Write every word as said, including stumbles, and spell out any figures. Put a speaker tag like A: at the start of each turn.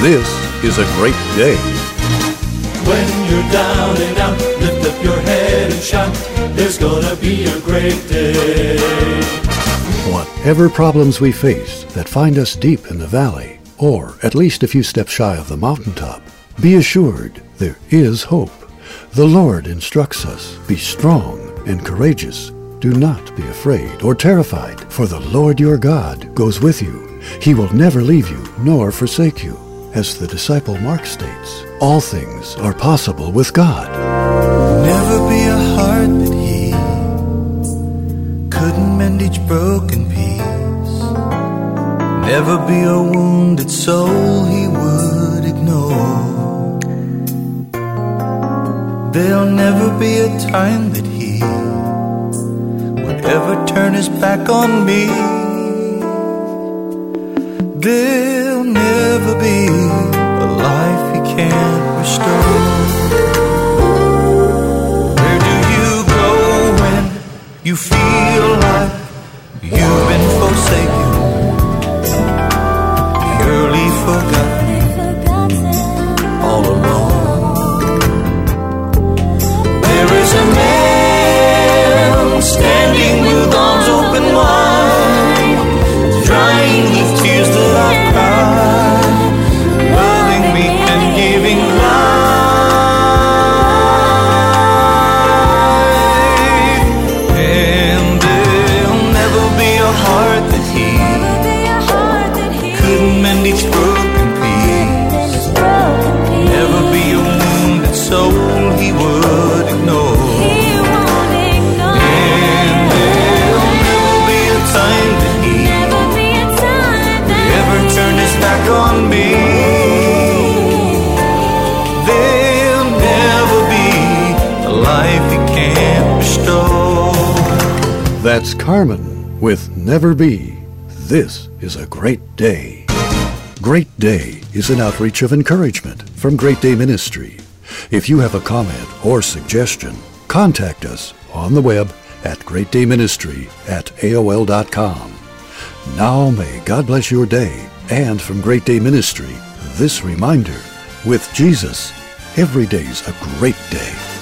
A: this is a great day.
B: When you're down and out, lift up your head and shout, there's gonna be a great day.
A: Whatever problems we face that find us deep in the valley, or at least a few steps shy of the mountaintop, be assured there is hope. The Lord instructs us, be strong and courageous. Do not be afraid or terrified, for the Lord your God goes with you. He will never leave you nor forsake you. As the disciple Mark states, all things are possible with God.
C: Never be a heart that he couldn't mend each broken piece. Never be a wounded soul he would ignore. There'll never be a time that he would ever turn his back on me. There'll never be a life he can't restore. Where do you go when you feel like you've been forsaken, purely forgotten, all alone? There is a man standing with arms open wide, drying the tears that I've cried, loving me and giving life. And there'll never be a heart that he couldn't mend each broken piece. Never be a wounded soul he would ignore. And there'll never be a time that he turn his back on me. There'll never be a life he can't bestow.
A: That's Carmen with Never Be. This is a great day. Great Day is an outreach of encouragement from Great Day Ministry. If you have a comment or suggestion, contact us on the web at great day ministry at A O L dot com. Now may God bless your day. And from Great Day Ministry, this reminder, with Jesus, every day's a great day.